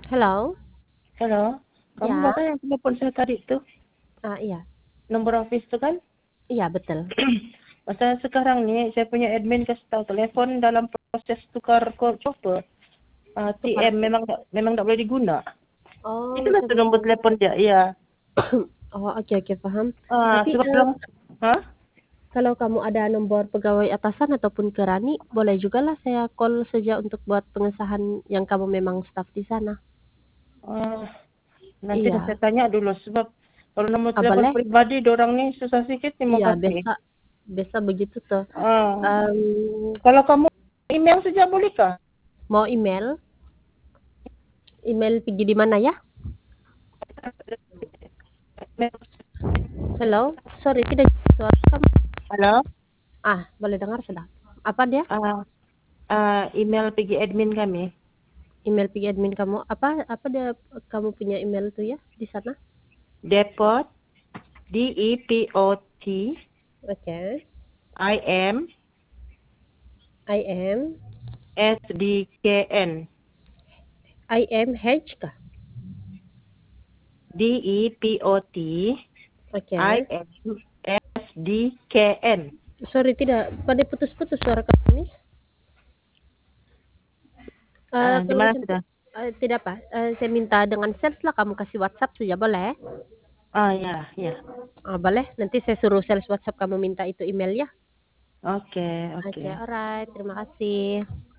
Hello? Halo, kamu Ya, mana yang telepon saya tadi tuh? iya. Nomor office tuh kan? Iya, betul. Masa sekarang nih saya punya admin kasih tahu telepon dalam proses tukar chopper. Tukar. TM memang tak boleh diguna. Oh, Itulah macam tuh itu. nombor telepon dia. Iya. Oh, oke oke, paham. Tapi, Sebab bilang, hah? kalau kamu ada nomor pegawai atasan ataupun kerani, boleh juga lah saya call saja untuk buat pengesahan yang kamu memang staf di sana. Ah, nanti dah saya Iya. tanya dulu sebab kalau nomor telepon Boleh? pribadi dorang nih susah sikit nih mau Iya, kasih. biasa biasa begitu tuh. Ah, Mmm, kalau kamu email saja boleh kah? Mau email? Email pergi di mana ya? Hello? Sorry, tidak suara kamu. Halo? Boleh dengar sudah. Apa dia? Ah, email pergi admin kami. Email pergi admin kamu. Apa dia kamu punya email tuh ya di sana? Depot DEPOT Oke. IM I am SDKN IMH kah? DEPOT Oke. IM SDKN. Sorry, tidak pada putus-putus suara kamu ini. Kalau Gimana macam sudah? tidak apa, saya minta dengan sales lah kamu kasih WhatsApp saja boleh? Ya, ya. Boleh, nanti saya suruh sales WhatsApp kamu minta itu email ya. Oke, oke. Oke, alright, terima kasih.